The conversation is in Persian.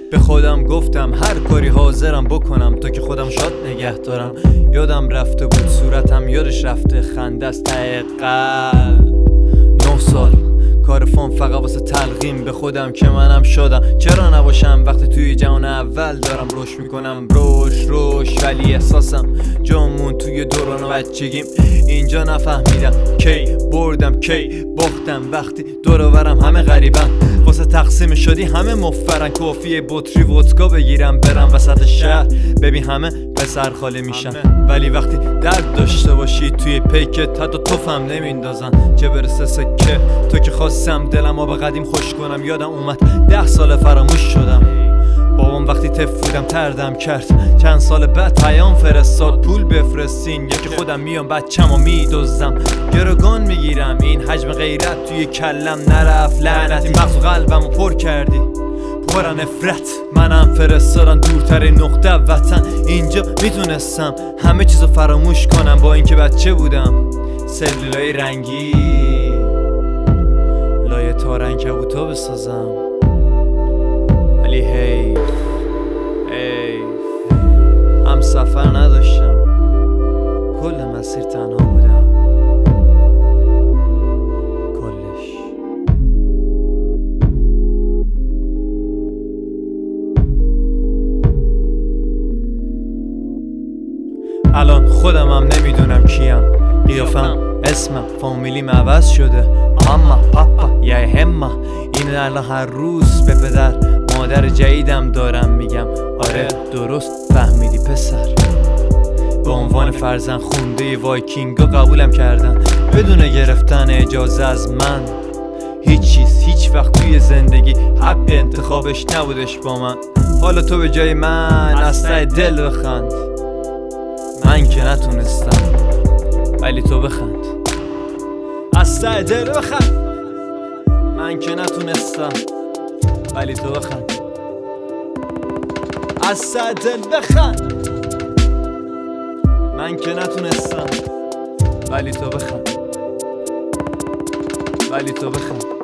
به خودم گفتم هر کاری حاضرم بکنم تا که خودم شاد نگه دارم. یادم رفته بود صورتم یادش رفته خنده از ته قلب. 9 سال کار فام فقط واسه تلقیم به خودم که منم شدم. چرا نباشم وقتی توی جهان اول دارم رشد میکنم. روش ولی احساسم جامون توی دوران بچگیم. اینجا نفهمیدم کی بردم کی باختم. وقتی دور و برم همه غریبن، واسه تقسیم شدی همه مفرن. کافیه بطری ودکا بگیرم برم وسط شهر ببین همه پسر خاله میشن. ولی وقتی درد داشته باشی توی پیکت حتی توفم نمیندازن، چه برسه سکه. تو که خواستم دلم آب قدیم خوش کنم، یادم اومد 10 سال فراموش شدم. بابام وقتی طفل بودم تردم کرد، چند سال بعد پیام فرستاد پول بفرستین یا که خودم میام بچه‌مو میدزدم. گروگان میگیرم این حجم غیرت توی کلم نرفت. لعنتی مغز و قلبمو پر کردی پر نفرت. منم فرستادن دورترین نقطه وطن. اینجا میتونستم همه چیزو فراموش کنم با اینکه بچه بودم. سلولای رنگی لایه تار عنکبوتا بسازم، ولی حیف هم سفر نداشتم، کل مسیر تنها بودم کلش. الان خودمم نمیدونم کیم، قیافم اسمم فامیلیم عوض شده. ماما پاپا یا همه این الان هر روز به پدر مادر جدیدم دارم میگم آره درست فهمیدی پسر. به عنوان فرزند خونده وایکینگا قبولم کردن بدون گرفتن اجازه از من. هیچ چیز هیچ وقت توی زندگی حق انتخابش نبودش با من. حالا تو به جای من از ته دل بخند. من که نتونستم ولی تو بخند. از ته دل بخند. من که نتونستم ولی تو بخند. از ته دل بخند. من که نتونستم ولی تو بخند. ولی تو بخند.